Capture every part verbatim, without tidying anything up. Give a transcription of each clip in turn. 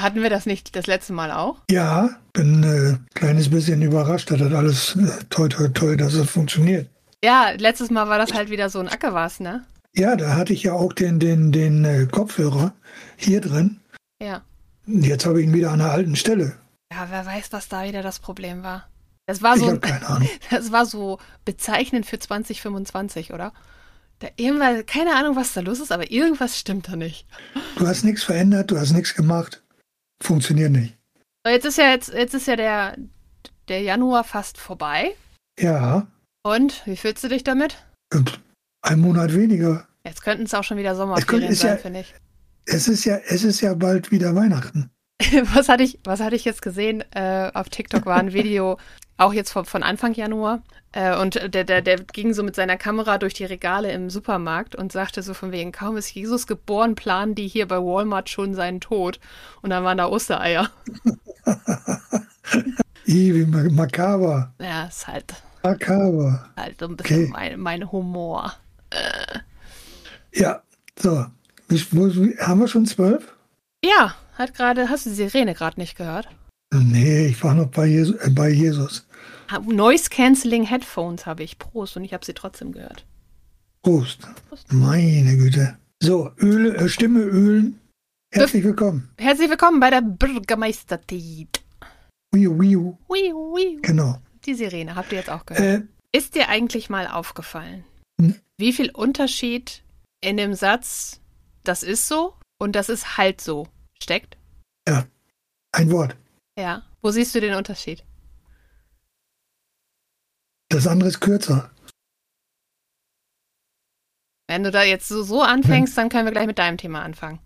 hatten wir das nicht das letzte Mal auch? Ja, bin ein äh, kleines bisschen überrascht, dass das alles äh, toi toi toi, dass es funktioniert. Ja, letztes Mal war das halt wieder so ein Ackerwas, ne? Ja, da hatte ich ja auch den, den, den äh, Kopfhörer hier drin. Ja. Jetzt habe ich ihn wieder an der alten Stelle. Ja, wer weiß, was da wieder das Problem war. Das war Ich so, habe keine Ahnung. das war so bezeichnend für zwanzig fünfundzwanzig, oder? Da irgendwas, keine Ahnung, was da los ist, aber irgendwas stimmt da nicht. Du hast nichts verändert, du hast nichts gemacht. Funktioniert nicht. So, jetzt ist ja jetzt, jetzt ist ja der, der Januar fast vorbei. Ja. Und wie fühlst du dich damit? Und ein Monat weniger. Jetzt könnten es auch schon wieder Es Sommerferien könnte- ist sein, ja- finde ich. Es ist ja, es ist ja bald wieder Weihnachten. Was hatte ich, was hatte ich jetzt gesehen? Äh, auf TikTok war ein Video, auch jetzt von, von Anfang Januar. Äh, und der, der, der ging so mit seiner Kamera durch die Regale im Supermarkt und sagte so von wegen, kaum ist Jesus geboren, planen die hier bei Walmart schon seinen Tod. Und dann waren da Ostereier. Ih, wie ma- makaber. Ja, ist halt, Makaber. halt so ein bisschen Okay. mein, mein Humor. Ja, so. Wie- wo- wie- Haben wir schon zwölf? Ja, hat gerade, hast du die Sirene gerade nicht gehört? Nee, ich war noch bei, Jesu, äh, bei Jesus. Ha- Noise Cancelling Headphones habe ich. Prost, und ich habe sie trotzdem gehört. Prost. Prost. Meine Güte. So, Öle, äh, Stimme ölen. Herzlich willkommen. Herzlich willkommen bei der Bürgermeistertit. Wiu, wiu. Hui, hui. Genau. Die Sirene, habt ihr jetzt auch gehört. Äh, Ist dir eigentlich mal aufgefallen, Hm. wie viel Unterschied in dem Satz, das ist so und das ist halt so, steckt? ein Wort. Ja. Wo siehst du den Unterschied? Das andere ist kürzer. Wenn du da jetzt so, so anfängst, dann können wir gleich mit deinem Thema anfangen.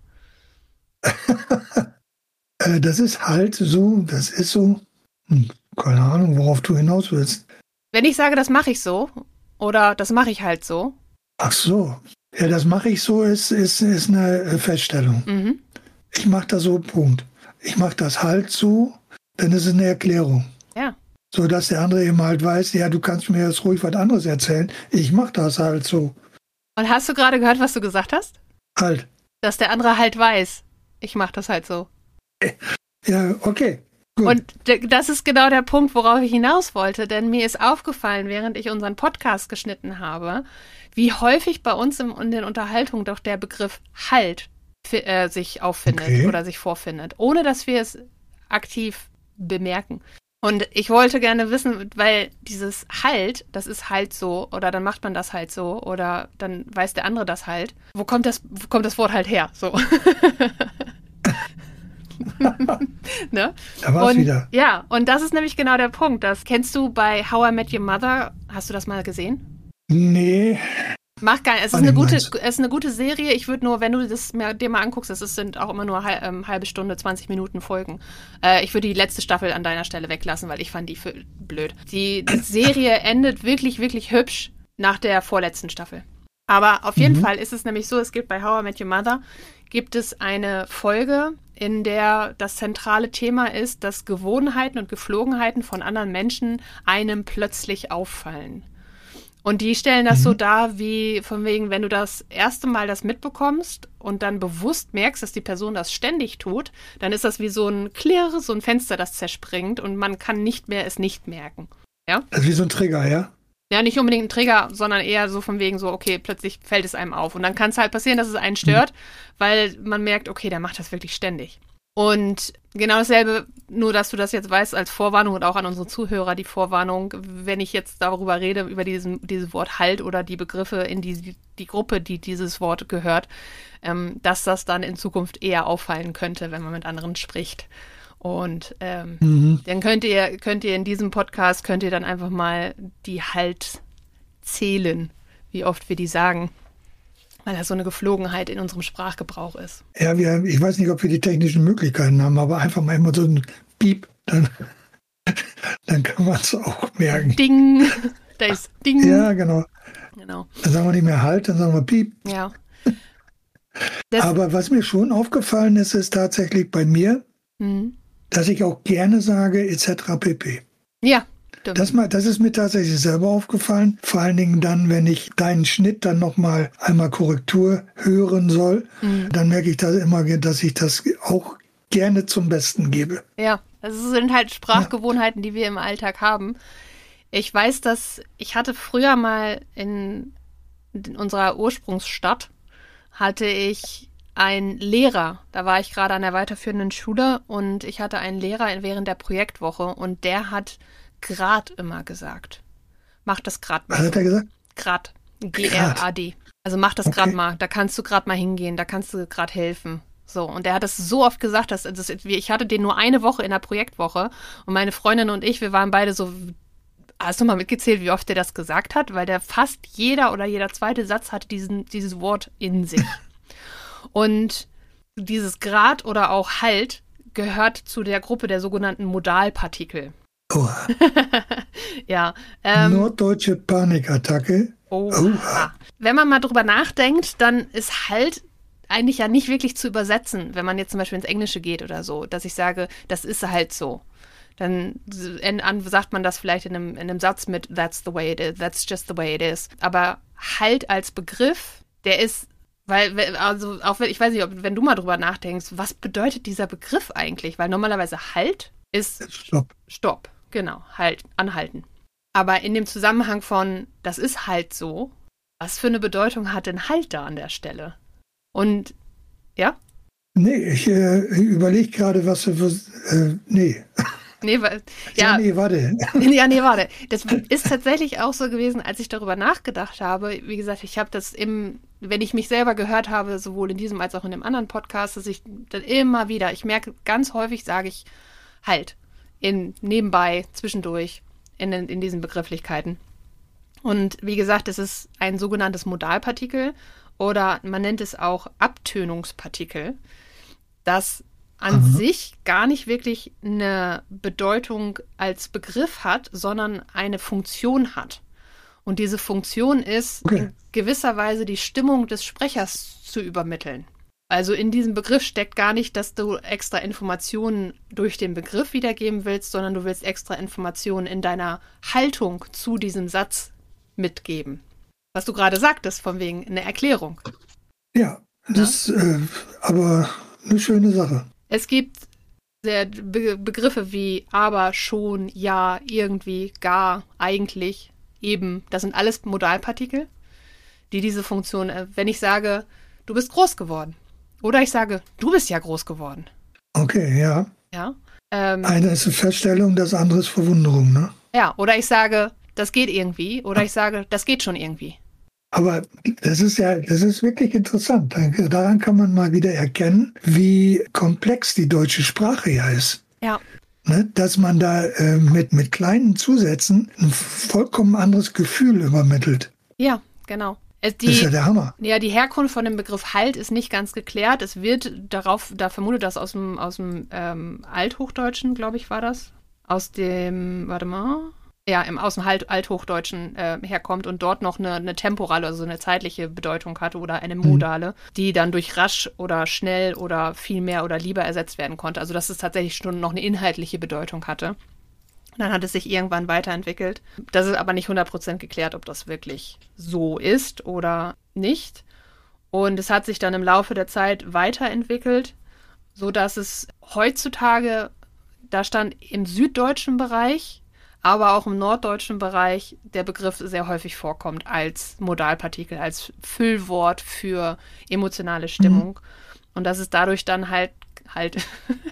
Äh, das ist halt so, das ist so. Hm, keine Ahnung, worauf du hinaus willst. Wenn ich sage, das mache ich so oder das mache ich halt so, Ach so. Ja, das mache ich so, ist, ist, ist eine äh, Feststellung. mhm. Ich mache das so, Punkt. Ich mache das halt so, dann ist es eine Erklärung. Ja. So dass der andere eben halt weiß, ja, du kannst mir jetzt ruhig was anderes erzählen. Ich mache das halt so. Und hast du gerade gehört, was du gesagt hast? Halt. Dass der andere halt weiß, ich mache das halt so. Ja, okay. Gut. Und d- das ist genau der Punkt, worauf ich hinaus wollte, denn mir ist aufgefallen, während ich unseren Podcast geschnitten habe, wie häufig bei uns im, in den Unterhaltungen doch der Begriff halt fi- äh, sich auffindet Okay. oder sich vorfindet, ohne dass wir es aktiv bemerken. Und ich wollte gerne wissen, weil dieses halt, das ist halt so, oder dann macht man das halt so, oder dann weiß der andere das halt. Wo kommt das, wo kommt das Wort halt her? So. Ne? Da war's Und, wieder. ja, und das ist nämlich genau der Punkt. Das kennst du bei How I Met Your Mother. Hast du das mal gesehen? Nee, Mach gar nicht. Es ist Ah, eine nee, gute, meinst du? es ist eine gute Serie. Ich würde nur, wenn du das mir, dir mal anguckst, es ist- sind auch immer nur hal- ähm, halbe Stunde, zwanzig Minuten Folgen. Äh, ich würde die letzte Staffel an deiner Stelle weglassen, weil ich fand die für blöd. Die, die Serie endet wirklich, wirklich hübsch nach der vorletzten Staffel. Aber auf jeden Mhm. Fall ist es nämlich so, es gibt bei How I Met Your Mother, gibt es eine Folge, in der das zentrale Thema ist, dass Gewohnheiten und Geflogenheiten von anderen Menschen einem plötzlich auffallen. Und die stellen das so dar, wie von wegen, wenn du das erste Mal das mitbekommst und dann bewusst merkst, dass die Person das ständig tut, dann ist das wie so ein Klirr, so ein Fenster, das zerspringt und man kann nicht mehr es nicht merken. das ist wie so ein Trigger, ja? Ja, nicht unbedingt ein Trigger, sondern eher so von wegen so, okay, plötzlich fällt es einem auf. Und dann kann es halt passieren, dass es einen stört, weil man merkt, okay, der macht das wirklich ständig. Und genau dasselbe, nur dass du das jetzt weißt als Vorwarnung und auch an unsere Zuhörer die Vorwarnung, wenn ich jetzt darüber rede, über diesen, dieses Wort halt oder die Begriffe in die, die Gruppe, die dieses Wort gehört, ähm, dass das dann in Zukunft eher auffallen könnte, wenn man mit anderen spricht. Und ähm, Mhm. dann könnt ihr, könnt ihr in diesem Podcast, könnt ihr dann einfach mal die halt zählen, wie oft wir die sagen. Weil das so eine Geflogenheit in unserem Sprachgebrauch ist. Ja, wir, ich weiß nicht, ob wir die technischen Möglichkeiten haben, aber einfach mal immer so ein Piep, dann, dann kann man es auch merken. Ding! Da ist Ding! Ja, genau. Genau. Dann sagen wir nicht mehr Halt, dann sagen wir Piep. Ja. Das, Aber was mir schon aufgefallen ist, ist tatsächlich bei mir, mhm. dass ich auch gerne sage et cetera pp. Ja, stimmt. Das, mal, das ist mir tatsächlich selber aufgefallen. Vor allen Dingen dann, wenn ich deinen Schnitt dann nochmal einmal Korrektur hören soll, Mhm. dann merke ich da immer, dass ich das auch gerne zum Besten gebe. Ja, das sind halt Sprachgewohnheiten, ja. die wir im Alltag haben. Ich weiß, dass ich hatte früher mal in, in unserer Ursprungsstadt, hatte ich einen Lehrer. Da war ich gerade an der weiterführenden Schule und ich hatte einen Lehrer während der Projektwoche und der hat Grad immer gesagt. Mach das Grad mal. Was hat er gesagt? Grad. G R A D. Also mach das okay. Grad mal. Da kannst du gerade mal hingehen. Da kannst du gerade helfen. So, und der hat das so oft gesagt, dass, dass ich hatte den nur eine Woche in der Projektwoche und meine Freundin und ich, wir waren beide so, hast du mal mitgezählt, wie oft der das gesagt hat? Weil der fast jeder oder jeder zweite Satz hatte diesen, dieses Wort in sich. Und dieses Grad oder auch Halt gehört zu der Gruppe der sogenannten Modalpartikel. Oh. ja. Ähm, Norddeutsche Panikattacke. Oh. Wenn man mal drüber nachdenkt, dann ist Halt eigentlich ja nicht wirklich zu übersetzen, wenn man jetzt zum Beispiel ins Englische geht oder so, dass ich sage, das ist halt so. Dann sagt man das vielleicht in einem, in einem Satz mit that's the way it is, that's just the way it is. Aber Halt als Begriff, der ist, weil, also auch wenn, ich weiß nicht, ob, wenn du mal drüber nachdenkst, was bedeutet dieser Begriff eigentlich? Weil normalerweise Halt ist Stopp. Stopp, genau, Halt, anhalten. Aber in dem Zusammenhang von, das ist halt so, was für eine Bedeutung hat denn Halt da an der Stelle? Und, ja? Nee, ich äh, überlege gerade, was du, äh, nee. Nee, weil, ja, ja, nee, warte. Ja, nee, warte. Das ist tatsächlich auch so gewesen, als ich darüber nachgedacht habe. Wie gesagt, ich habe das im, wenn ich mich selber gehört habe, sowohl in diesem als auch in dem anderen Podcast, dass ich dann immer wieder, ich merke, ganz häufig sage ich Halt. In, nebenbei, zwischendurch, in, in diesen Begrifflichkeiten. Und wie gesagt, es ist ein sogenanntes Modalpartikel oder man nennt es auch Abtönungspartikel, das an mhm. sich gar nicht wirklich eine Bedeutung als Begriff hat, sondern eine Funktion hat. Und diese Funktion ist okay. in gewisser Weise die Stimmung des Sprechers zu übermitteln. Also in diesem Begriff steckt gar nicht, dass du extra Informationen durch den Begriff wiedergeben willst, sondern du willst extra Informationen in deiner Haltung zu diesem Satz mitgeben. Was du gerade sagtest, von wegen eine Erklärung. Ja, das ist äh, aber eine schöne Sache. Es gibt Be- Begriffe wie aber, schon, ja, irgendwie, gar, eigentlich, eben. Das sind alles Modalpartikel, die diese Funktion, äh, wenn ich sage, du bist groß geworden. Oder ich sage, du bist ja groß geworden. Okay, ja. Ja. Ähm, Eine ist eine Feststellung, das andere ist Verwunderung, ne? Ja, oder ich sage, das geht irgendwie. Oder ich sage, das geht schon irgendwie. Aber das ist ja, das ist wirklich interessant. Daran kann man mal wieder erkennen, wie komplex die deutsche Sprache ja ist. Ja. Ne? Dass man da äh, mit, mit kleinen Zusätzen ein vollkommen anderes Gefühl übermittelt. Ja, genau. Die, das ist ja der Hammer. Ja, die Herkunft von dem Begriff Halt ist nicht ganz geklärt. Es wird darauf, da vermutet das aus dem, aus dem ähm, Althochdeutschen, glaube ich, war das. Aus dem, warte mal, ja, im, aus dem Alt, Althochdeutschen äh, herkommt und dort noch eine, eine temporale, also eine zeitliche Bedeutung hatte oder eine modale, mhm. die dann durch rasch oder schnell oder viel mehr oder lieber ersetzt werden konnte. Also dass es tatsächlich schon noch eine inhaltliche Bedeutung hatte. Dann hat es sich irgendwann weiterentwickelt. Das ist aber nicht hundert Prozent geklärt, ob das wirklich so ist oder nicht. Und es hat sich dann im Laufe der Zeit weiterentwickelt, sodass es heutzutage, da stand im süddeutschen Bereich, aber auch im norddeutschen Bereich der Begriff sehr häufig vorkommt als Modalpartikel, als Füllwort für emotionale Stimmung. Mhm. Und dass es dadurch dann halt halt,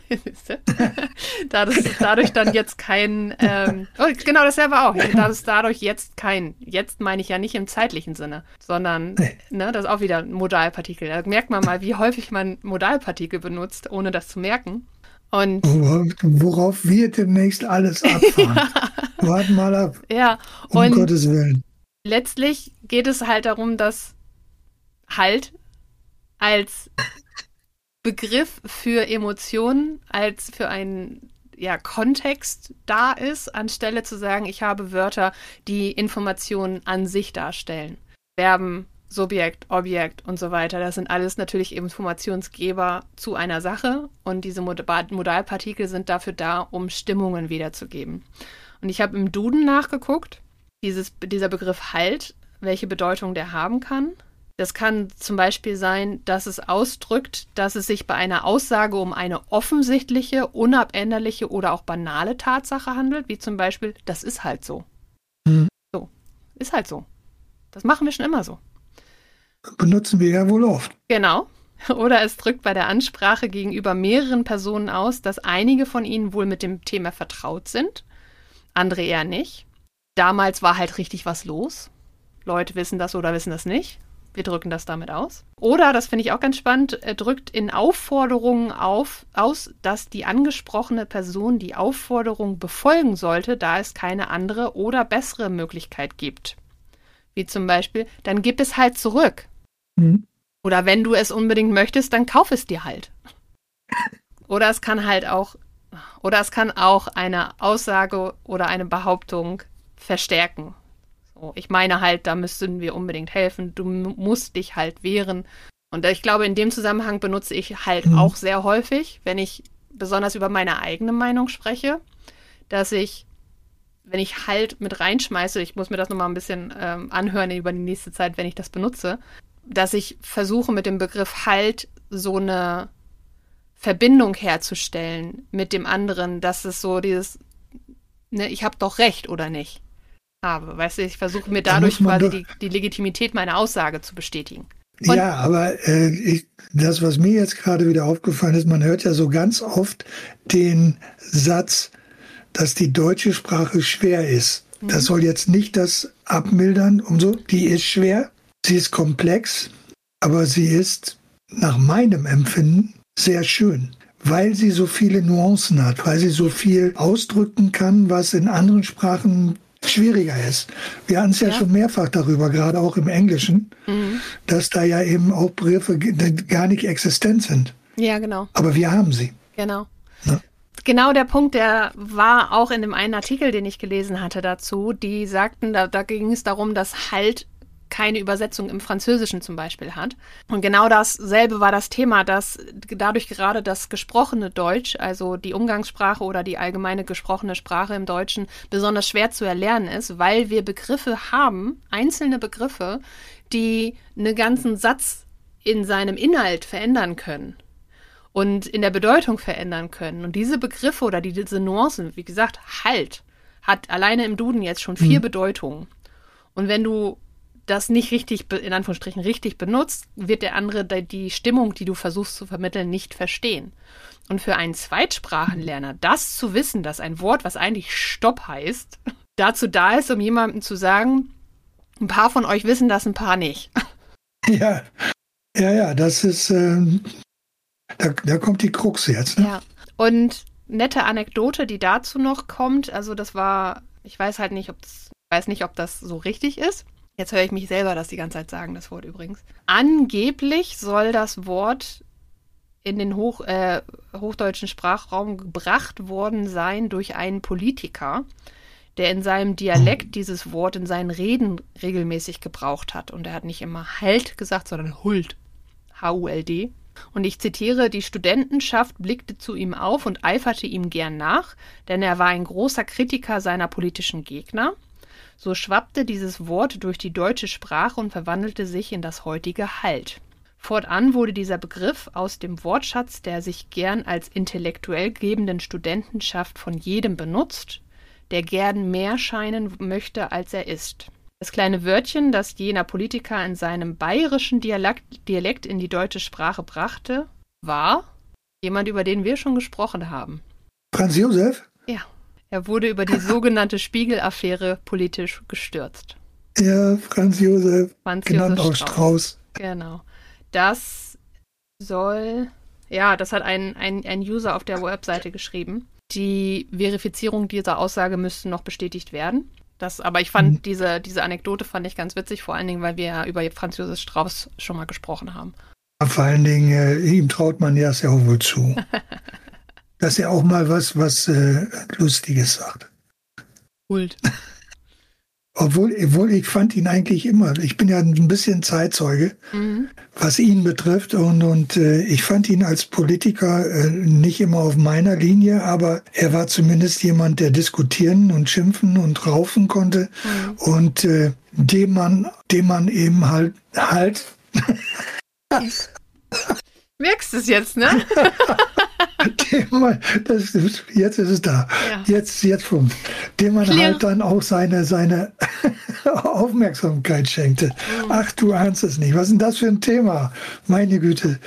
da das dadurch dann jetzt kein, ähm, oh, genau dasselbe auch, dass es dadurch jetzt kein, jetzt meine ich ja nicht im zeitlichen Sinne, sondern, ne, das ist auch wieder ein Modalpartikel. Da merkt man mal, wie häufig man Modalpartikel benutzt, ohne das zu merken. Und worauf wir demnächst alles abfahren. Ja. Warten mal ab. Ja, um und Gottes Willen. Letztlich geht es halt darum, dass Halt als Begriff für Emotionen, als für einen ja, Kontext da ist, anstelle zu sagen, ich habe Wörter, die Informationen an sich darstellen. Verben, Subjekt, Objekt und so weiter. Das sind alles natürlich Informationsgeber zu einer Sache und diese Modalpartikel sind dafür da, um Stimmungen wiederzugeben. Und ich habe im Duden nachgeguckt, dieses, dieser Begriff Halt, welche Bedeutung der haben kann. Das kann zum Beispiel sein, dass es ausdrückt, dass es sich bei einer Aussage um eine offensichtliche, unabänderliche oder auch banale Tatsache handelt, wie zum Beispiel, das ist halt so. Mhm. So, ist halt so. Das machen wir schon immer so. Benutzen wir ja wohl oft. Genau. Oder es drückt bei der Ansprache gegenüber mehreren Personen aus, dass einige von ihnen wohl mit dem Thema vertraut sind, andere eher nicht. Damals war halt richtig was los. Leute wissen das oder wissen das nicht. Wir drücken das damit aus. Oder, das finde ich auch ganz spannend, er drückt in Aufforderungen auf, aus, dass die angesprochene Person die Aufforderung befolgen sollte, da es keine andere oder bessere Möglichkeit gibt. Wie zum Beispiel, dann gib es halt zurück. Mhm. Oder wenn du es unbedingt möchtest, dann kauf es dir halt. Oder es kann halt auch, oder es kann auch eine Aussage oder eine Behauptung verstärken. So, ich meine halt, da müssten wir unbedingt helfen. Du musst dich halt wehren. Und ich glaube, in dem Zusammenhang benutze ich halt mhm. auch sehr häufig, wenn ich besonders über meine eigene Meinung spreche, dass ich, wenn ich halt mit reinschmeiße, ich muss mir das nochmal ein bisschen ähm, anhören über die nächste Zeit, wenn ich das benutze, dass ich versuche mit dem Begriff halt so eine Verbindung herzustellen mit dem anderen, dass es so dieses, ne, ich habe doch recht oder nicht. habe. Weißt du, ich versuche mir dadurch da quasi die, die Legitimität meiner Aussage zu bestätigen. Und ja, aber äh, ich, das, was mir jetzt gerade wieder aufgefallen ist, man hört ja so ganz oft den Satz, dass die deutsche Sprache schwer ist. Mhm. Das soll jetzt nicht das abmildern und so. Die ist schwer, sie ist komplex, aber sie ist nach meinem Empfinden sehr schön, weil sie so viele Nuancen hat, weil sie so viel ausdrücken kann, was in anderen Sprachen schwieriger ist. Wir hatten es ja, ja schon mehrfach darüber, gerade auch im Englischen, mhm. dass da ja eben auch Begriffe gar nicht existent sind. Ja, genau. Aber wir haben sie. Genau. Ja. Genau der Punkt, der war auch in dem einen Artikel, den ich gelesen hatte dazu, die sagten, da, da ging es darum, dass halt keine Übersetzung im Französischen zum Beispiel hat. Und genau dasselbe war das Thema, dass dadurch gerade das gesprochene Deutsch, also die Umgangssprache oder die allgemeine gesprochene Sprache im Deutschen, besonders schwer zu erlernen ist, weil wir Begriffe haben, einzelne Begriffe, die einen ganzen Satz in seinem Inhalt verändern können und in der Bedeutung verändern können. Und diese Begriffe oder die, diese Nuancen, wie gesagt, halt, hat alleine im Duden jetzt schon vier mhm. Bedeutungen. Und wenn du das nicht richtig, in Anführungsstrichen, richtig benutzt, wird der andere die Stimmung, die du versuchst zu vermitteln, nicht verstehen. Und für einen Zweitsprachenlerner, das zu wissen, dass ein Wort, was eigentlich Stopp heißt, dazu da ist, um jemandem zu sagen, ein paar von euch wissen das, ein paar nicht. Ja, ja, ja, das ist, ähm, da, da kommt die Krux jetzt. Ne? Ja, und nette Anekdote, die dazu noch kommt, also das war, ich weiß halt nicht, ob das, ich weiß nicht, ob das so richtig ist. Jetzt höre ich mich selber das die ganze Zeit sagen, das Wort übrigens. Angeblich soll das Wort in den Hoch, äh, hochdeutschen Sprachraum gebracht worden sein durch einen Politiker, der in seinem Dialekt dieses Wort in seinen Reden regelmäßig gebraucht hat. Und er hat nicht immer halt gesagt, sondern Huld. H U L D. Und ich zitiere, die Studentenschaft blickte zu ihm auf und eiferte ihm gern nach, denn er war ein großer Kritiker seiner politischen Gegner. So schwappte dieses Wort durch die deutsche Sprache und verwandelte sich in das heutige Halt. Fortan wurde dieser Begriff aus dem Wortschatz der sich gern als intellektuell gebenden Studentenschaft von jedem benutzt, der gern mehr scheinen möchte, als er ist. Das kleine Wörtchen, das jener Politiker in seinem bayerischen Dialekt, Dialekt in die deutsche Sprache brachte, war jemand, über den wir schon gesprochen haben. Franz Josef? Ja. Er wurde über die sogenannte Spiegel-Affäre politisch gestürzt. Ja, Franz Josef, Franz genannt Josef auch Strauß. Strauß. Genau. Das soll, ja, das hat ein, ein, ein User auf der Webseite geschrieben. Die Verifizierung dieser Aussage müsste noch bestätigt werden. Das, aber ich fand, mhm. diese, diese Anekdote fand ich ganz witzig, vor allen Dingen, weil wir ja über Franz Josef Strauß schon mal gesprochen haben. Vor allen Dingen, äh, ihm traut man ja es ja auch wohl zu. Dass er auch mal was, was äh, Lustiges sagt. Kult. Obwohl, obwohl ich fand ihn eigentlich immer, ich bin ja ein bisschen Zeitzeuge, mhm. was ihn betrifft. Und, und äh, ich fand ihn als Politiker äh, nicht immer auf meiner Linie, aber er war zumindest jemand, der diskutieren und schimpfen und raufen konnte. Mhm. Und äh, dem man, dem man eben halt, halt Merkst du es jetzt, ne? Dem man, das, jetzt ist es da. Ja. Jetzt, jetzt funkt. Dem man Clear. halt dann auch seine, seine Aufmerksamkeit schenkte. Mhm. Ach, du ahnst es nicht. Was ist denn das für ein Thema? Meine Güte.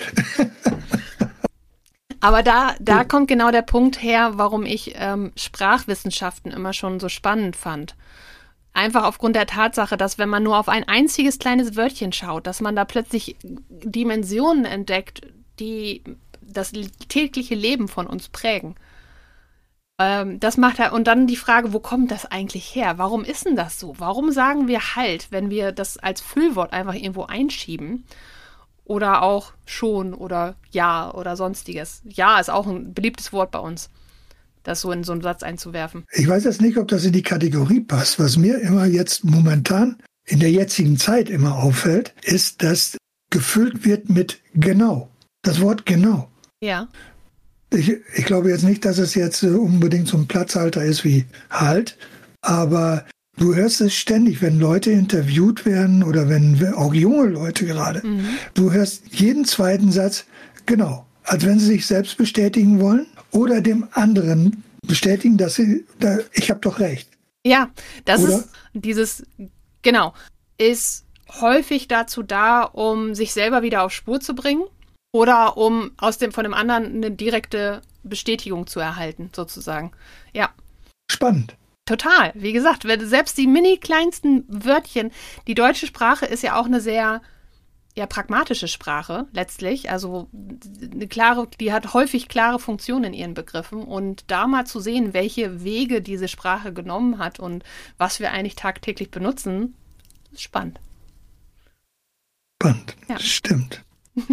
Aber da, da ja. kommt genau der Punkt her, warum ich ähm, Sprachwissenschaften immer schon so spannend fand. Einfach aufgrund der Tatsache, dass wenn man nur auf ein einziges kleines Wörtchen schaut, dass man da plötzlich Dimensionen entdeckt, die das tägliche Leben von uns prägen. Ähm, das macht halt, und dann die Frage, wo kommt das eigentlich her? Warum ist denn das so? Warum sagen wir halt, wenn wir das als Füllwort einfach irgendwo einschieben? Oder auch schon oder ja oder sonstiges. Ja ist auch ein beliebtes Wort bei uns, das so in so einen Satz einzuwerfen. Ich weiß jetzt nicht, ob das in die Kategorie passt. Was mir immer jetzt momentan in der jetzigen Zeit immer auffällt, ist, dass gefüllt wird mit genau. Das Wort genau. Ja. Ich, ich glaube jetzt nicht, dass es jetzt unbedingt so ein Platzhalter ist wie halt, aber du hörst es ständig, wenn Leute interviewt werden oder wenn auch junge Leute gerade. Mhm. Du hörst jeden zweiten Satz genau, als wenn sie sich selbst bestätigen wollen oder dem anderen bestätigen, dass sie, da, ich habe doch recht. Ja, das oder? ist dieses, genau, ist häufig dazu da, um sich selber wieder auf Spur zu bringen. Oder um aus dem, von dem anderen eine direkte Bestätigung zu erhalten, sozusagen. Ja. Spannend. Total. Wie gesagt, selbst die mini kleinsten Wörtchen, die deutsche Sprache ist ja auch eine sehr ja, pragmatische Sprache, letztlich. Also eine klare, die hat häufig klare Funktionen in ihren Begriffen. Und da mal zu sehen, welche Wege diese Sprache genommen hat und was wir eigentlich tagtäglich benutzen, ist spannend. Spannend. Ja. Stimmt.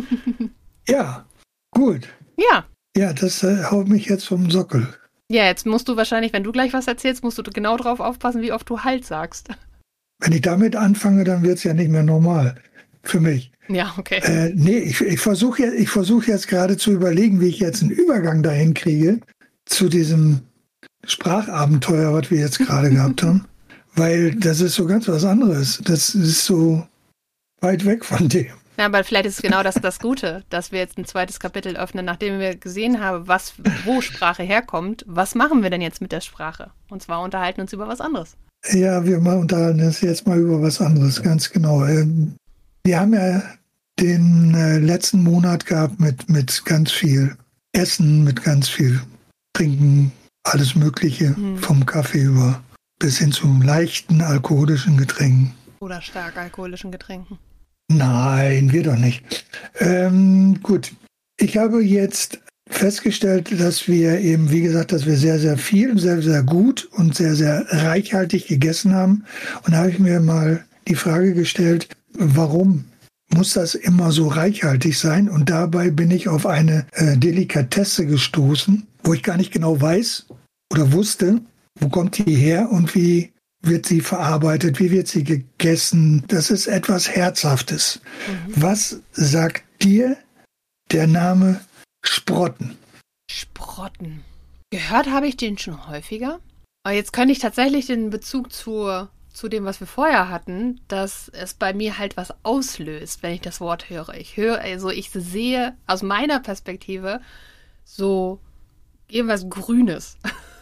Ja, gut. Ja. Ja, das äh, haut mich jetzt vom Sockel. Ja, jetzt musst du wahrscheinlich, wenn du gleich was erzählst, musst du genau drauf aufpassen, wie oft du halt sagst. Wenn ich damit anfange, dann wird es ja nicht mehr normal für mich. Ja, okay. Äh, nee, ich, ich versuche jetzt, ich versuch jetzt gerade zu überlegen, wie ich jetzt einen Übergang dahin kriege zu diesem Sprachabenteuer, was wir jetzt gerade gehabt haben. Weil das ist so ganz was anderes. Das ist so weit weg von dem. Ja, aber vielleicht ist es genau das, das Gute, dass wir jetzt ein zweites Kapitel öffnen, nachdem wir gesehen haben, was, wo Sprache herkommt. Was machen wir denn jetzt mit der Sprache? Und zwar unterhalten uns über was anderes. Ja, wir mal unterhalten uns jetzt mal über was anderes, ganz genau. Wir haben ja den letzten Monat gehabt mit, mit ganz viel Essen, mit ganz viel Trinken, alles Mögliche, hm. vom Kaffee über bis hin zu leichten alkoholischen Getränken. Oder stark alkoholischen Getränken. Nein, wir doch nicht. Ähm, gut, ich habe jetzt festgestellt, dass wir eben, wie gesagt, dass wir sehr, sehr viel, sehr, sehr gut und sehr, sehr reichhaltig gegessen haben. Und da habe ich mir mal die Frage gestellt, warum muss das immer so reichhaltig sein? Und dabei bin ich auf eine äh, Delikatesse gestoßen, wo ich gar nicht genau weiß oder wusste, wo kommt die her und wie wird sie verarbeitet, wie wird sie gegessen. Das ist etwas Herzhaftes. Mhm. Was sagt dir der Name Sprotten? Sprotten. Gehört habe ich den schon häufiger. Aber jetzt könnte ich tatsächlich den Bezug zu, zu dem, was wir vorher hatten, dass es bei mir halt was auslöst, wenn ich das Wort höre. Ich höre, also ich sehe aus meiner Perspektive so irgendwas Grünes.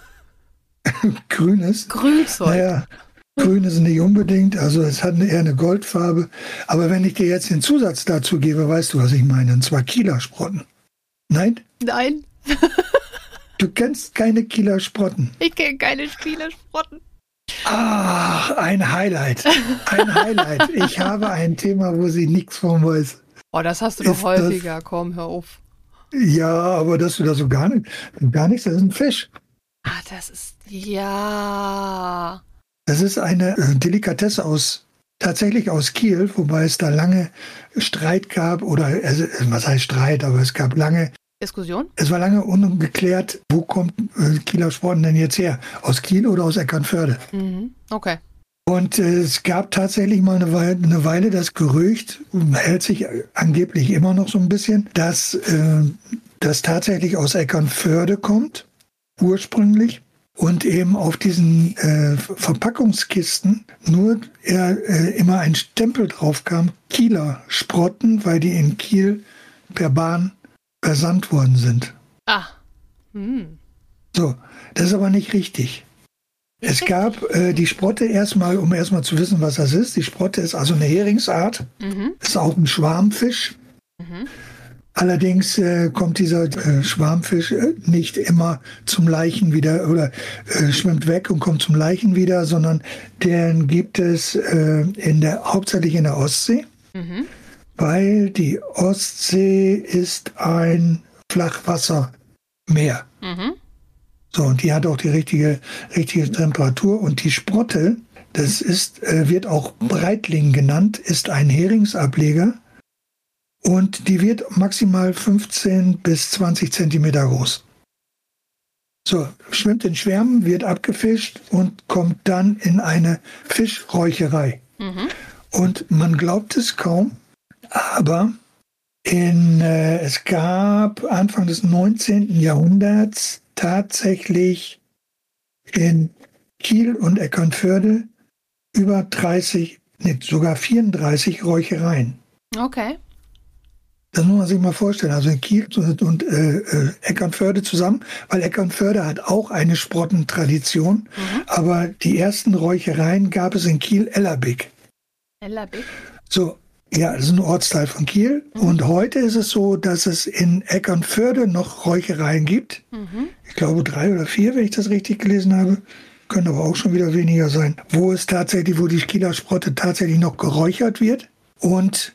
Grünes? Grünzeug. Naja, grün ist nicht unbedingt, also es hat eher eine Goldfarbe. Aber wenn ich dir jetzt den Zusatz dazu gebe, weißt du, was ich meine, und zwar Kieler Sprotten. Nein? Nein. Du kennst keine Kieler Sprotten? Ich kenne keine Kieler Sprotten. Ach, ein Highlight. Ein Highlight. Ich habe ein Thema, wo sie nichts von weiß. Oh, das hast du doch ist häufiger. Das, Komm, hör auf. Ja, aber dass du da so gar nicht, gar nichts, das ist ein Fisch. Ah, das ist, ja. Das ist eine äh, Delikatesse aus, tatsächlich aus Kiel, wobei es da lange Streit gab, oder, also, was heißt Streit, aber es gab lange Diskussion? Es war lange ungeklärt, wo kommt äh, Kieler Sprotten denn jetzt her? Aus Kiel oder aus Eckernförde? Mhm. Okay. Und äh, es gab tatsächlich mal eine Weile, eine Weile das Gerücht, hält sich angeblich immer noch so ein bisschen, dass äh, das tatsächlich aus Eckernförde kommt, ursprünglich. und eben auf diesen äh, Verpackungskisten nur äh, immer ein Stempel drauf kam, Kieler Sprotten, weil die in Kiel per Bahn versandt worden sind. Ah. Hm. So, das ist aber nicht richtig. Es gab äh, die Sprotte erstmal, um erstmal zu wissen, was das ist. Die Sprotte ist also eine Heringsart, Mhm. ist auch ein Schwarmfisch. Mhm. Allerdings äh, kommt dieser äh, Schwarmfisch äh, nicht immer zum Leichen wieder oder äh, schwimmt weg und kommt zum Leichen wieder, sondern den gibt es äh, in der, hauptsächlich in der Ostsee, Mhm. weil die Ostsee ist ein Flachwassermeer. Mhm. So, und die hat auch die richtige, richtige Temperatur. Und die Sprotte, das ist, äh, wird auch Breitling genannt, ist ein Heringsableger. Und die wird maximal fünfzehn bis zwanzig Zentimeter groß. So, schwimmt in Schwärmen, wird abgefischt und kommt dann in eine Fischräucherei. Mhm. Und man glaubt es kaum, aber in, äh, es gab Anfang des neunzehnten Jahrhunderts tatsächlich in Kiel und Eckernförde über dreißig, nee, sogar vierunddreißig Räuchereien. Okay. Das muss man sich mal vorstellen. Also in Kiel und, und äh, äh, Eckernförde zusammen, weil Eckernförde hat auch eine Sprottentradition. Mhm. Aber die ersten Räuchereien gab es in Kiel-Ellerbeck. Ellerbeck. So, ja, das ist ein Ortsteil von Kiel. Mhm. Und heute ist es so, dass es in Eckernförde noch Räuchereien gibt. Mhm. Ich glaube drei oder vier, wenn ich das richtig gelesen habe. Können aber auch schon wieder weniger sein. Wo es tatsächlich, wo die Kieler Sprotte tatsächlich noch geräuchert wird. Und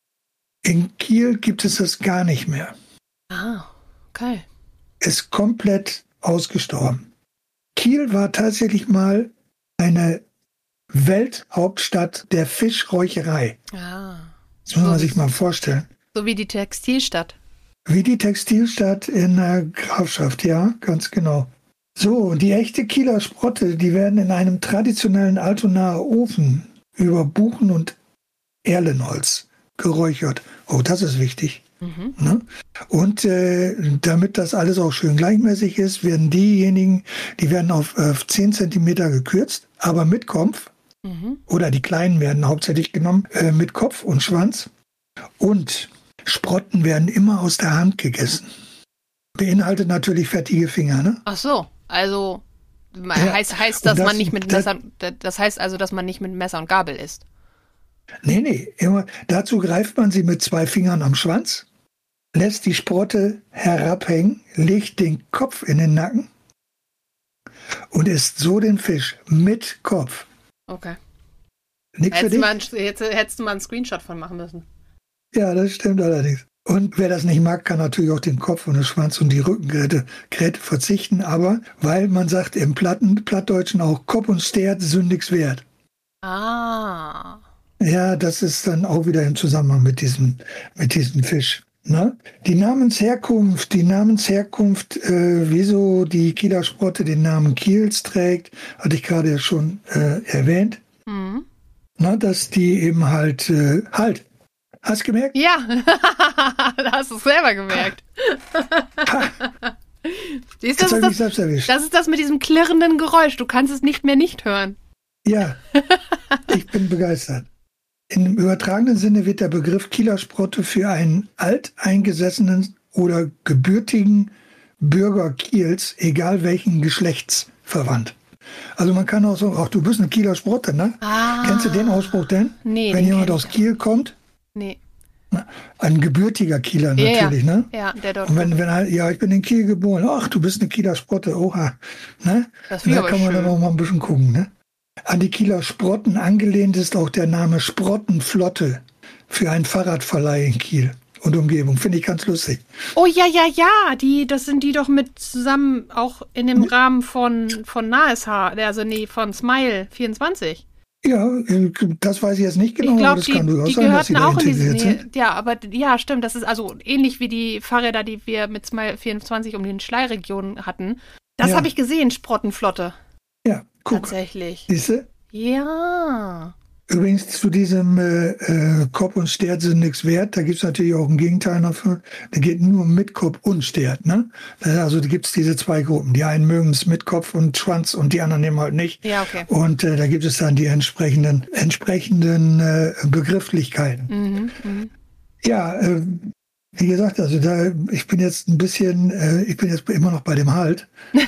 in Kiel gibt es das gar nicht mehr. Ah, okay. Ist komplett ausgestorben. Kiel war tatsächlich mal eine Welthauptstadt der Fischräucherei. Ah. Das muss So man wie- sich mal vorstellen. So wie die Textilstadt. Wie die Textilstadt in der Grafschaft, ja, ganz genau. So, und die echte Kieler Sprotte, die werden in einem traditionellen Altonaer Ofen über Buchen und Erlenholz geräuchert. Oh, das ist wichtig. Mhm. Ne? Und äh, damit das alles auch schön gleichmäßig ist, werden diejenigen, die werden auf, auf zehn Zentimeter gekürzt, aber mit Kopf. Mhm. Oder die Kleinen werden hauptsächlich genommen, äh, mit Kopf und Schwanz. Und Sprotten werden immer aus der Hand gegessen. Beinhaltet natürlich fettige Finger, ne? Ach so, also Ja, heißt, heißt dass und das- man nicht mit das- Messer, das heißt also, dass man nicht mit Messer und Gabel isst. Nee, nee, immer, dazu greift man sie mit zwei Fingern am Schwanz, lässt die Sprotte herabhängen, legt den Kopf in den Nacken und isst so den Fisch mit Kopf. Okay. Nichts für Hättest du, dich? mal, einen- hättest, hättest du mal einen Screenshot von machen müssen. Ja, das stimmt allerdings. Und wer das nicht mag, kann natürlich auch den Kopf und den Schwanz und die Rückengräte Gräte verzichten, aber weil man sagt im Platten, Plattdeutschen auch Kopf und Stert sündigs wert. Ah. Ja, das ist dann auch wieder im Zusammenhang mit diesem, mit diesem Fisch. Ne? Die Namensherkunft, die Namensherkunft, äh, wieso die Kieler Sprotte den Namen Kiels trägt, hatte ich gerade ja schon äh, erwähnt. Mhm. Na, dass die eben halt, äh, halt, hast gemerkt? Ja, da hast du es selber gemerkt. Siehst du, Jetzt das, habe ich ist mich das, selbst erwischt. das ist das mit diesem klirrenden Geräusch. Du kannst es nicht mehr nicht hören. Ja, ich bin begeistert. Im übertragenen Sinne wird der Begriff Kieler Sprotte für einen alteingesessenen oder gebürtigen Bürger Kiels, egal welchen Geschlechts, verwandt. Also man kann auch sagen, ach, du bist eine Kieler Sprotte, ne? Ah. Kennst du den Ausspruch denn? Nee, Wenn den jemand kenn aus ich Kiel kommt, Nee. ein gebürtiger Kieler Ja, natürlich, ja. ne? Ja, der dort. Und wenn, wenn halt, ja, ich bin in Kiel geboren, ach, du bist eine Kieler Sprotte, oha, ne? Das Und finde da ich aber kann man dann schön. auch mal ein bisschen gucken, ne? An die Kieler Sprotten angelehnt ist auch der Name Sprottenflotte für einen Fahrradverleih in Kiel und Umgebung. Finde ich ganz lustig. Oh ja, ja, ja, die, das sind die doch mit zusammen auch in dem Rahmen von, von Naheshaar, also nee, von Smile vierundzwanzig. Ja, äh, das weiß ich jetzt nicht genau, Ich aber glaube, das die, kann durchaus die sein, dass sie gehörten da auch in diese integriert Nähe. sind. Ja, aber ja, stimmt, das ist also ähnlich wie die Fahrräder, die wir mit Smile vierundzwanzig um den Schleiregion hatten. Das Ja. habe ich gesehen, Sprottenflotte. Ja, guck, Tatsächlich. siehst du? Ja. Übrigens zu diesem äh, äh, Kopf und Stert sind nichts wert. Da gibt es natürlich auch ein Gegenteil davon. Da geht nur mit Kopf und Stert. Ne? Also da gibt es diese zwei Gruppen. Die einen mögen es mit Kopf und Schwanz und die anderen eben halt nicht. Ja, okay. Und äh, da gibt es dann die entsprechenden, entsprechenden äh, Begrifflichkeiten. Mhm, mhm. Ja, äh, wie gesagt, also da ich bin jetzt ein bisschen, äh, ich bin jetzt immer noch bei dem Halt.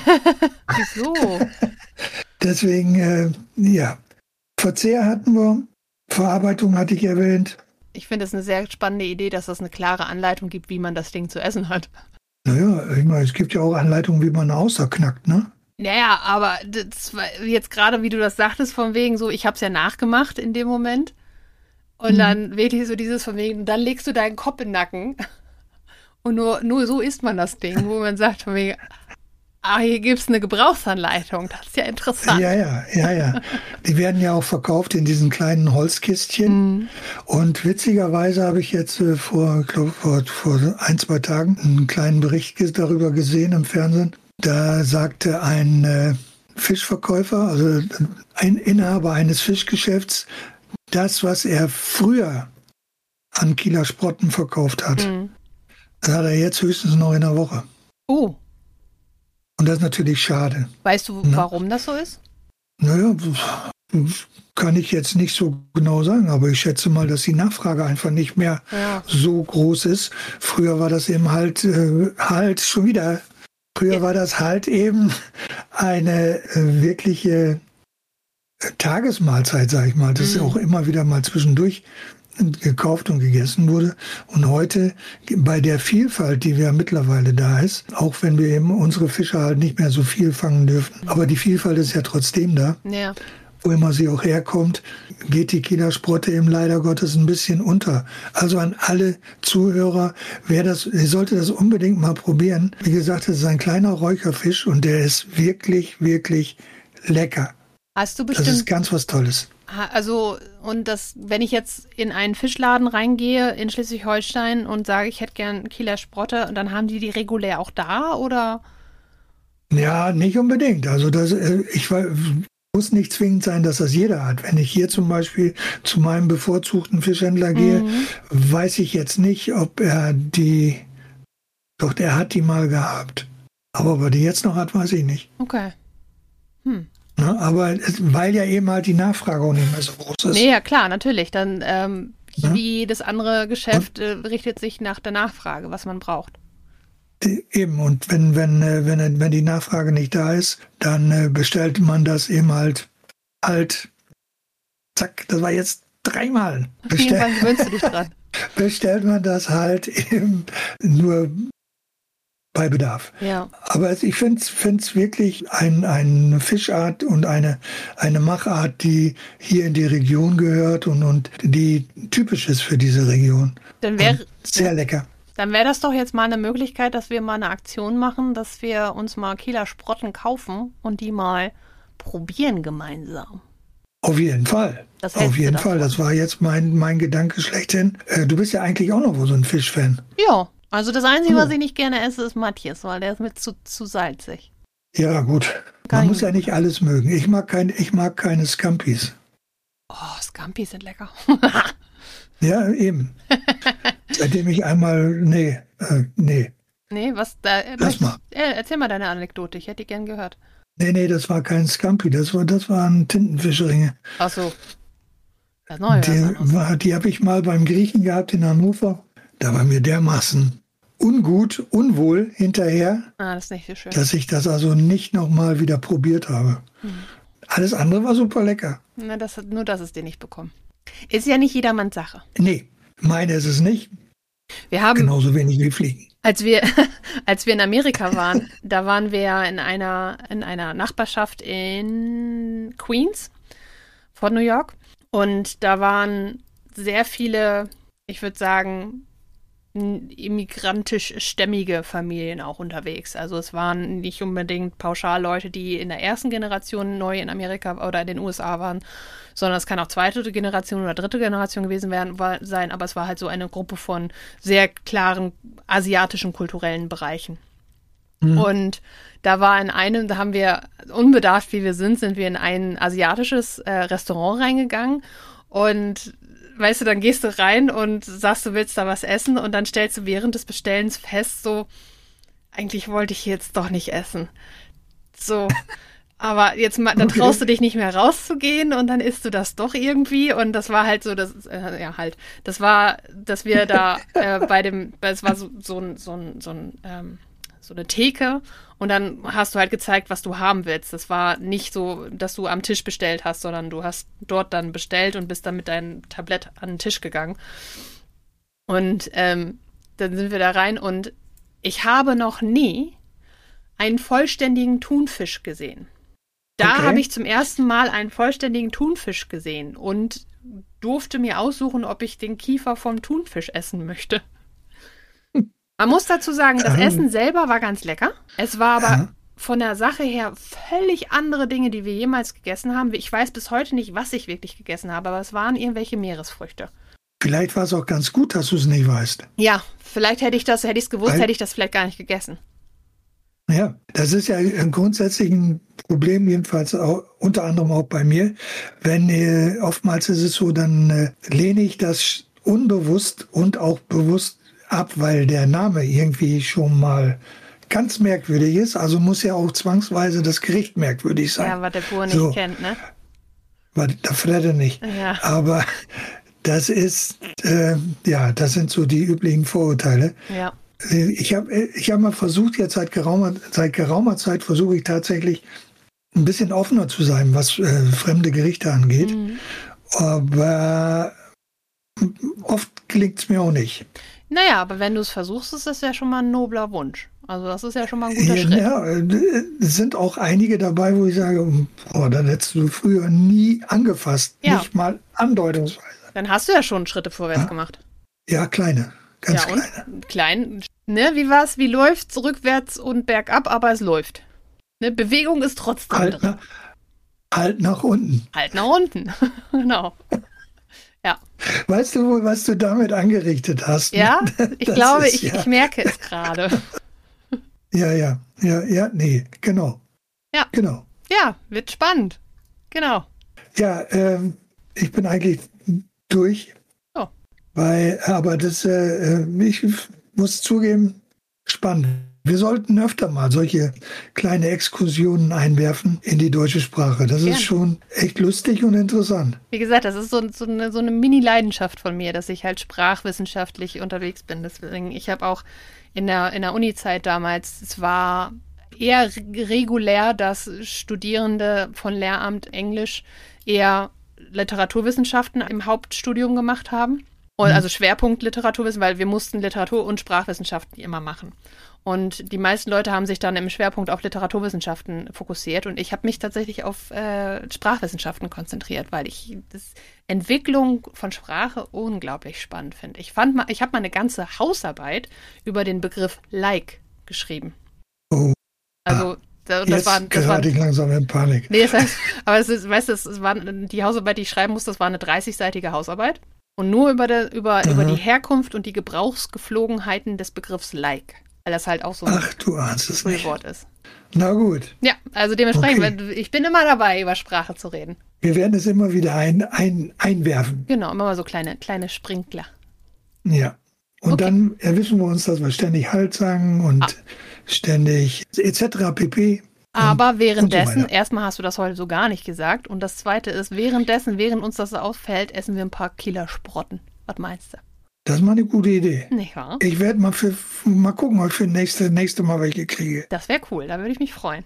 Wieso? Deswegen, äh, ja. Verzehr hatten wir, Verarbeitung hatte ich erwähnt. Ich finde es eine sehr spannende Idee, dass es eine klare Anleitung gibt, wie man das Ding zu essen hat. Naja, ich meine, es gibt ja auch Anleitungen, wie man eine Auster knackt, ne? Naja, aber das war jetzt gerade, wie du das sagtest, von wegen so, ich habe es ja nachgemacht in dem Moment. Und Mhm. dann wirklich so dieses von wegen, dann legst du deinen Kopf in den Nacken. Und nur, nur so isst man das Ding, wo man sagt von wegen, ah, hier gibt es eine Gebrauchsanleitung. Das ist ja interessant. Ja, ja, ja, ja. Die werden ja auch verkauft in diesen kleinen Holzkistchen. Mhm. Und witzigerweise habe ich jetzt äh, vor, ich glaube, vor, vor ein, zwei Tagen einen kleinen Bericht ge- darüber gesehen im Fernsehen. Da sagte ein äh, Fischverkäufer, also ein Inhaber eines Fischgeschäfts, das, was er früher an Kieler Sprotten verkauft hat, Mhm. das hat er jetzt höchstens noch in der Woche. Oh, Und das ist natürlich schade. weißt du, Na? warum das so ist? Naja, kann ich jetzt nicht so genau sagen, aber ich schätze mal, dass die Nachfrage einfach nicht mehr Ja. so groß ist. Früher war das eben halt, äh, halt schon wieder, früher Ja. war das halt eben eine äh, wirkliche äh, Tagesmahlzeit, sag ich mal, das Mhm. auch immer wieder mal zwischendurch gekauft und gegessen wurde. Und heute, bei der Vielfalt, die wir mittlerweile da ist, auch wenn wir eben unsere Fische halt nicht mehr so viel fangen dürfen, aber die Vielfalt ist ja trotzdem da, Ja. wo immer sie auch herkommt, geht die Kieler Sprotte eben leider Gottes ein bisschen unter. Also an alle Zuhörer, wer das, ihr solltet das unbedingt mal probieren. Wie gesagt, es ist ein kleiner Räucherfisch und der ist wirklich, wirklich lecker. Hast du Das ist bestimmt, ganz was Tolles. ha- also, und das, wenn ich jetzt in einen Fischladen reingehe in Schleswig-Holstein und sage, ich hätte gern Kieler Sprotte, dann haben die die regulär auch da, oder? Ja, nicht unbedingt. Also das, äh, ich war, muss nicht zwingend sein, dass das jeder hat. Wenn ich hier zum Beispiel zu meinem bevorzugten Fischhändler gehe, Mhm. weiß ich jetzt nicht, ob er die, doch der hat die mal gehabt. Aber ob er die jetzt noch hat, weiß ich nicht. Okay. Hm. Ne? Aber es, weil ja eben halt die Nachfrage auch nicht mehr so groß ist. Nee, ja klar, natürlich. Dann, ähm, Ja. wie jedes andere Geschäft äh, richtet sich nach der Nachfrage, was man braucht. Die, eben, und wenn, wenn, äh, wenn, wenn die Nachfrage nicht da ist, dann äh, bestellt man das eben halt, halt, zack, das war jetzt dreimal. Bestell, Irgendwann gewöhnst du dich dran. bestellt man das halt eben nur bei Bedarf. Ja. Aber es- ich finde es wirklich ein, eine Fischart und eine, eine Machart, die hier in die Region gehört und, und die typisch ist für diese Region. Dann wäre Und sehr lecker. dann wär das doch jetzt mal eine Möglichkeit, dass wir mal eine Aktion machen, dass wir uns mal Kieler Sprotten kaufen und die mal probieren gemeinsam. Auf jeden Fall. Was hältst Auf du jeden davon? Fall. Das war jetzt mein, mein Gedanke schlechthin. Äh, du bist ja eigentlich auch noch so ein Fischfan. Ja, also das Einzige, Oh. was ich nicht gerne esse, ist Matthias, weil der ist mir zu, zu salzig. Ja, gut. Kann Man ich muss ja nicht alles mögen. Ich mag, kein, ich mag keine Scampis. Oh, Scampis sind lecker. Ja, eben. Seitdem ich einmal, nee, äh, nee. Nee, was da. Äh, Lass mal. Äh, erzähl mal deine Anekdote, ich hätte die gern gehört. Nee, nee, das war kein Scampi, das war, das waren Tintenfischringe. Ach so. Das neue. Die, war- die habe ich mal beim Griechen gehabt in Hannover. Da war mir dermaßen ungut, unwohl hinterher, Ah, das ist nicht so schön. dass ich das also nicht nochmal wieder probiert habe. Alles andere war super lecker. Na, das, nur das ist dir nicht bekommen. Ist ja nicht jedermanns Sache. Nee, meine ist es nicht. Wir haben, Genauso wenig wie Fliegen. als wir, als wir in Amerika waren, da waren wir in einer, in einer Nachbarschaft in Queens von New York. Und da waren sehr viele, ich würde sagen, immigrantisch-stämmige Familien auch unterwegs. Also es waren nicht unbedingt pauschal Leute, die in der ersten Generation neu in Amerika oder in den U S A waren, sondern es kann auch zweite Generation oder dritte Generation gewesen werden, war, sein, aber es war halt so eine Gruppe von sehr klaren asiatischen kulturellen Bereichen. Mhm. Und da war in einem, da haben wir, unbedarft wie wir sind, sind wir in ein asiatisches äh, Restaurant reingegangen. Und weißt du, dann gehst du rein und sagst, du willst da was essen und dann stellst du während des Bestellens fest, so, eigentlich wollte ich jetzt doch nicht essen. So, aber jetzt mal, dann Okay. traust du dich nicht mehr rauszugehen und dann isst du das doch irgendwie und das war halt so, das, äh, ja halt, das war, dass wir da äh, bei dem, es war so, so ein, so ein, so ein, ähm, so eine Theke und dann hast du halt gezeigt, was du haben willst. Das war nicht so, dass du am Tisch bestellt hast, sondern du hast dort dann bestellt und bist dann mit deinem Tablett an den Tisch gegangen. Und ähm, dann sind wir da rein und ich habe noch nie einen vollständigen Thunfisch gesehen. Da Okay. habe ich zum ersten Mal einen vollständigen Thunfisch gesehen und durfte mir aussuchen, ob ich den Kiefer vom Thunfisch essen möchte. Man muss dazu sagen, das Ähm. Essen selber war ganz lecker. Es war aber Ja. von der Sache her völlig andere Dinge, die wir jemals gegessen haben. Ich weiß bis heute nicht, was ich wirklich gegessen habe, aber es waren irgendwelche Meeresfrüchte. Vielleicht war es auch ganz gut, dass du es nicht weißt. Ja, vielleicht hätte ich das, hätte ich es gewusst, Weil- hätte ich das vielleicht gar nicht gegessen. Ja, das ist ja ein grundsätzliches Problem, jedenfalls auch, unter anderem auch bei mir. Wenn äh, oftmals ist es so, dann äh, lehne ich das unbewusst und auch bewusst ab, weil der Name irgendwie schon mal ganz merkwürdig ist. Also muss ja auch zwangsweise das Gericht merkwürdig sein. Ja, was der Bauer nicht So. kennt, ne? Weil da Fredde nicht. Ja. Aber das ist, äh, ja, das sind so die üblichen Vorurteile. Ja. Äh, Ich habe ich hab mal versucht, jetzt seit geraumer, seit geraumer Zeit versuche ich tatsächlich ein bisschen offener zu sein, was äh, fremde Gerichte angeht. Mhm. Aber oft gelingt es mir auch nicht. Naja, aber wenn du es versuchst, ist das ja schon mal ein nobler Wunsch. Also das ist ja schon mal ein guter Schritt. Ja, äh, es sind auch einige dabei, wo ich sage, boah, dann hättest du früher nie angefasst. Ja. Nicht mal andeutungsweise. Dann hast du ja schon Schritte vorwärts Ja. gemacht. Ja, kleine, ganz ja, und? kleine. Klein. Ne, wie war's? Wie läuft's? Rückwärts und bergab, aber es läuft. Ne, Bewegung ist trotzdem Halt drin. nach, halt nach unten. Halt nach unten. Genau. Ja. Weißt du wohl, was du damit angerichtet hast? Ja, ich Das glaube, ist ich, ja- ich merke es gerade. Ja, ja, ja, ja, nee, genau. Ja. Genau. Ja, wird spannend. Genau. Ja, ähm, ich bin eigentlich durch. Oh. Weil, aber das, äh, ich muss zugeben, spannend. Wir sollten öfter mal solche kleine Exkursionen einwerfen in die deutsche Sprache. Das Gerne. ist schon echt lustig und interessant. Wie gesagt, das ist so, so eine, so eine Mini-Leidenschaft von mir, dass ich halt sprachwissenschaftlich unterwegs bin. Deswegen, ich habe auch in der, in der Uni-Zeit damals, es war eher regulär, dass Studierende von Lehramt Englisch eher Literaturwissenschaften im Hauptstudium gemacht haben. Und also Schwerpunkt Literaturwissen, weil wir mussten Literatur- und Sprachwissenschaften immer machen. Und die meisten Leute haben sich dann im Schwerpunkt auf Literaturwissenschaften fokussiert und ich habe mich tatsächlich auf äh, Sprachwissenschaften konzentriert, weil ich das Entwicklung von Sprache unglaublich spannend finde. Ich fand mal, ich habe mal eine ganze Hausarbeit über den Begriff like geschrieben. Oh, Also da, das jetzt war, das war gerate ich langsam in Panik. Nee, das heißt, aber es ist, weißt du, es war die Hausarbeit, die ich schreiben musste, das war eine dreißigseitige Hausarbeit. Und nur über, der, über, über die Herkunft und die Gebrauchsgeflogenheiten des Begriffs like. Weil das halt auch so ein Ach, du ahnst es nicht. Frühwort ist. Na gut, Ja, also dementsprechend, Okay. weil ich bin immer dabei, über Sprache zu reden. wir werden es immer wieder ein, ein, einwerfen. Genau, immer mal so kleine, kleine Sprinkler. Ja. Und Okay. dann erwischen wir uns, dass wir ständig Halt sagen und Ah. ständig et cetera pp. Aber währenddessen, weiter. erstmal hast du das heute so gar nicht gesagt. Und das zweite ist, währenddessen, während uns das so auffällt, essen wir ein paar Killersprotten. Was meinst du? Das ist mal eine gute Idee. Nicht wahr? Ich werde mal für mal gucken, ob ich für nächste, nächste Mal welche kriege. Das wäre cool, da würde ich mich freuen.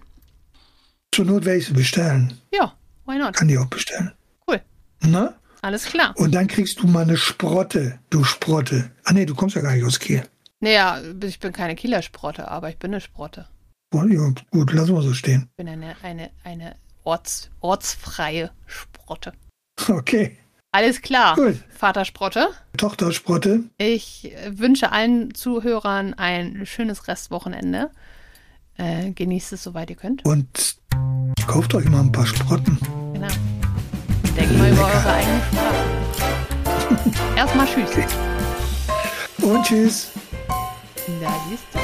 Zur Not werde ich sie bestellen. Ja, why not? Kann die auch bestellen. Cool, Na? alles klar. Und dann kriegst du mal eine Sprotte, du Sprotte. Ah nee, du kommst ja gar nicht aus Kiel. Naja, ich bin keine Killersprotte, aber ich bin eine Sprotte. Oh, ja, gut, lassen wir so stehen. Ich bin eine, eine, eine orts, ortsfreie Sprotte. Okay, Alles klar, gut. Vater Sprotte. Tochter Sprotte. Ich wünsche allen Zuhörern ein schönes Restwochenende. Äh, genießt es, soweit ihr könnt. Und kauft euch mal ein paar Sprotten. Genau. Denkt mal über eure eigene Sprache. Erstmal tschüss. Und tschüss. Da siehst du.